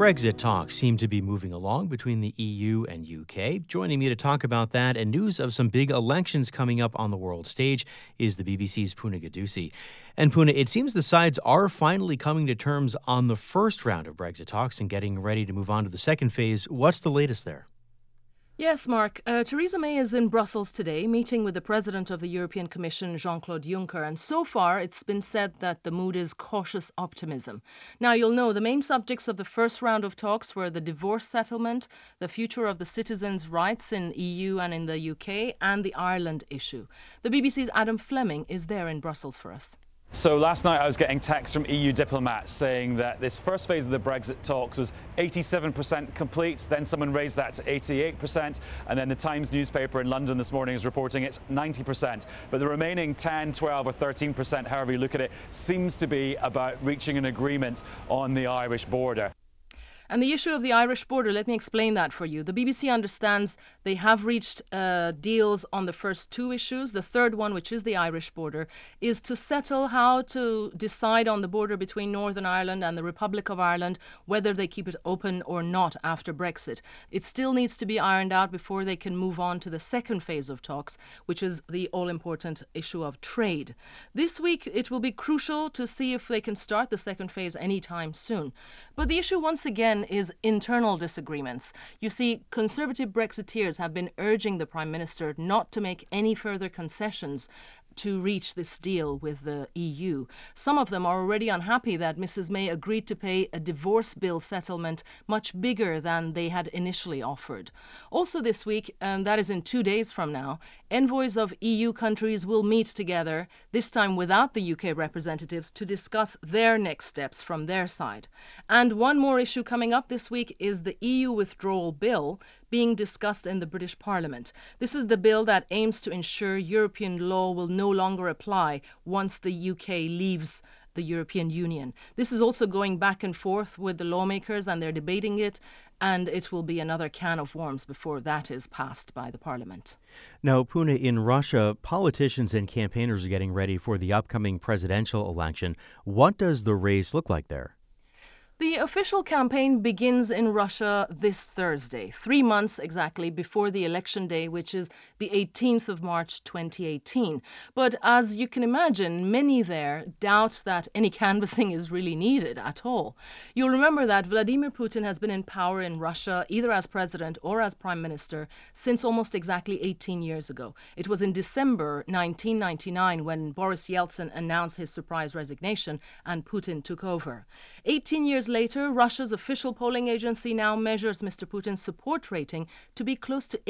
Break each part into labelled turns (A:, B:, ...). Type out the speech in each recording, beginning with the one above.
A: Brexit talks seem to be moving along between the EU and UK. Joining me to talk about that and news of some big elections coming up on the world stage is the BBC's Puna Gadusi. And Puna, it seems the sides are finally coming to terms on the first round of Brexit talks and getting ready to move on to the second phase. What's the latest there?
B: Yes, Mark. Theresa May is in Brussels today, meeting with the President of the European Commission, Jean-Claude Juncker. And so far, it's been said that the mood is cautious optimism. Now, you'll know the main subjects of the first round of talks were the divorce settlement, the future of the citizens' rights in EU and in the UK, and the Ireland issue. The BBC's Adam Fleming is there in Brussels for us.
C: So last night I was getting texts from EU diplomats saying that this first phase of the Brexit talks was 87% complete. Then someone raised that to 88%. And then the Times newspaper in London this morning is reporting it's 90%. But the remaining 10, 12 or 13%, however you look at it, seems to be about reaching an agreement on the Irish border.
B: And the issue of the Irish border, let me explain that for you. The BBC understands they have reached deals on the first two issues. The third one, which is the Irish border, is to settle how to decide on the border between Northern Ireland and the Republic of Ireland, whether they keep it open or not after Brexit. It still needs to be ironed out before they can move on to the second phase of talks, which is the all-important issue of trade. This week, it will be crucial to see if they can start the second phase anytime soon. But the issue, once again, is internal disagreements. You see, Conservative Brexiteers have been urging the Prime Minister not to make any further concessions to reach this deal with the EU. Some of them are already unhappy that Mrs. May agreed to pay a divorce bill settlement much bigger than they had initially offered. Also this week, and that is in 2 days from now, envoys of EU countries will meet together, this time without the UK representatives, to discuss their next steps from their side. And one more issue coming up this week is the EU withdrawal bill being discussed in the British Parliament. This is the bill that aims to ensure European law will no longer apply once the UK leaves the European Union. This is also going back and forth with the lawmakers, and they're debating it, and it will be another can of worms before that is passed by the Parliament.
A: Now, Puna, in Russia, politicians and campaigners are getting ready for the upcoming presidential election. What does the race look like there?
B: The official campaign begins in Russia this Thursday, 3 months exactly before the election day, which is the 18th of March 2018. But as you can imagine, many there doubt that any canvassing is really needed at all. You'll remember that Vladimir Putin has been in power in Russia, either as president or as prime minister, since almost exactly 18 years ago. It was in December 1999 when Boris Yeltsin announced his surprise resignation and Putin took over. 18 years later, Russia's official polling agency now measures Mr. Putin's support rating to be close to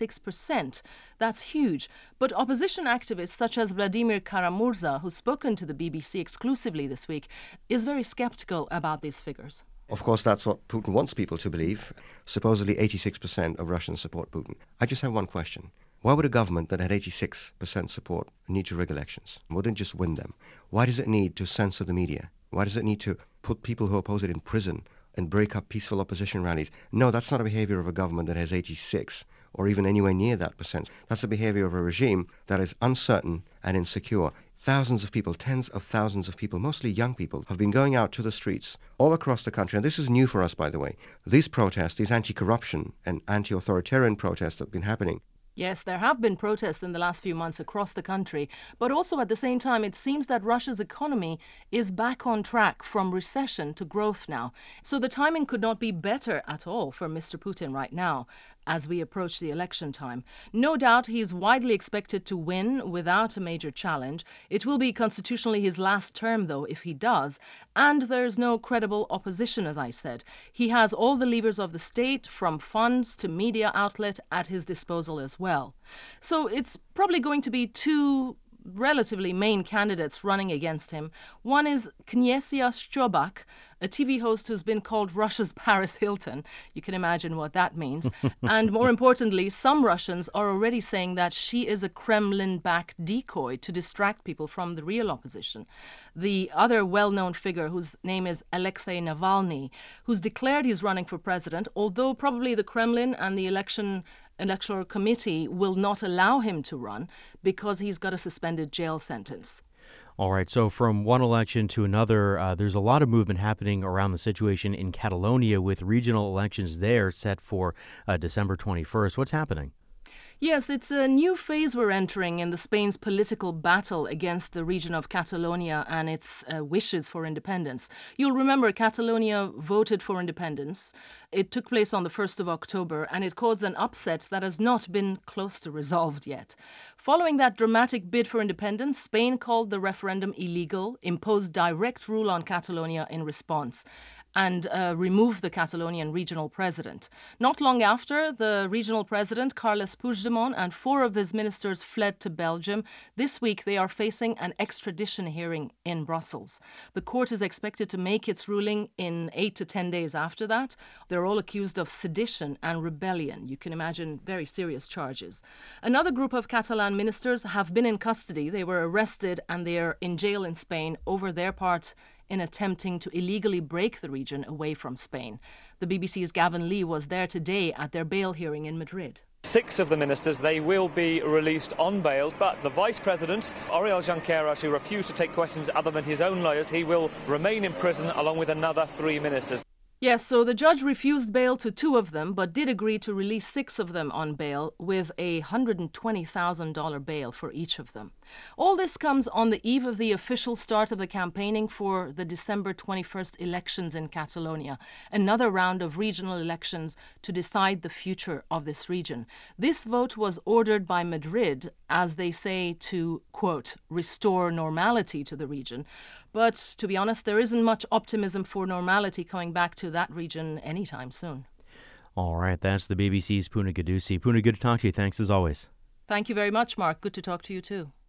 B: 86%. That's huge. But opposition activists such as Vladimir Kara-Murza, who's spoken to the BBC exclusively this week, is very skeptical about these figures.
D: Of course, that's what Putin wants people to believe. Supposedly 86% of Russians support Putin. I just have one question. Why would a government that had 86% support need to rig elections? Wouldn't just win them? Why does it need to censor the media? Why does it need to put people who oppose it in prison and break up peaceful opposition rallies? No, that's not a behavior of a government that has 86 or even anywhere near that percent. That's the behavior of a regime that is uncertain and insecure. Thousands of people, tens of thousands of people, mostly young people, have been going out to the streets all across the country. And this is new for us, by the way. These protests, these anti-corruption and anti-authoritarian protests that have been happening.
B: Yes, there have been protests in the last few months across the country, but also at the same time, it seems that Russia's economy is back on track from recession to growth now. So the timing could not be better at all for Mr. Putin right now as we approach the election time. No doubt he is widely expected to win without a major challenge. It will be constitutionally his last term, though, if he does. And there's no credible opposition, as I said. He has all the levers of the state, from funds to media outlet, at his disposal as well. So it's probably going to be two relatively main candidates running against him. One is Knyazia Strobak, a TV host who's been called Russia's Paris Hilton. You can imagine what that means. And more importantly, some Russians are already saying that she is a Kremlin-backed decoy to distract people from the real opposition. The other well-known figure, whose name is Alexei Navalny, who's declared he's running for president, although probably the Kremlin and the Electoral Committee will not allow him to run because he's got a suspended jail sentence.
A: All right, so from one election to another, there's a lot of movement happening around the situation in Catalonia with regional elections there set for December 21st. What's happening?
B: Yes, it's a new phase we're entering in the Spain's political battle against the region of Catalonia and its wishes for independence. You'll remember Catalonia voted for independence. It took place on the 1st of October and it caused an upset that has not been close to resolved yet. Following that dramatic bid for independence, Spain called the referendum illegal, imposed direct rule on Catalonia in response, and removed the Catalonian regional president. Not long after, the regional president, Carles Puigdemont, and 4 of his ministers fled to Belgium. This week, they are facing an extradition hearing in Brussels. The court is expected to make its ruling in 8 to 10 days after that. They're all accused of sedition and rebellion. You can imagine very serious charges. Another group of Catalan ministers have been in custody. They were arrested and they're in jail in Spain over their part in attempting to illegally break the region away from Spain. The BBC's Gavin Lee was there today at their bail hearing in Madrid.
E: 6 of the ministers, they will be released on bail, but the Vice President, Oriol Junqueras, who refused to take questions other than his own lawyers, he will remain in prison along with another 3 ministers.
B: Yes, so the judge refused bail to 2 of them, but did agree to release 6 of them on bail with a $120,000 bail for each of them. All this comes on the eve of the official start of the campaigning for the December 21st elections in Catalonia, another round of regional elections to decide the future of this region. This vote was ordered by Madrid, as they say, to, quote, restore normality to the region. But to be honest, there isn't much optimism for normality coming back to that region anytime soon.
A: All right, that's the BBC's Puna Guddusi. Puna, good to talk to you. Thanks as always.
B: Thank you very much, Mark. Good to talk to you too.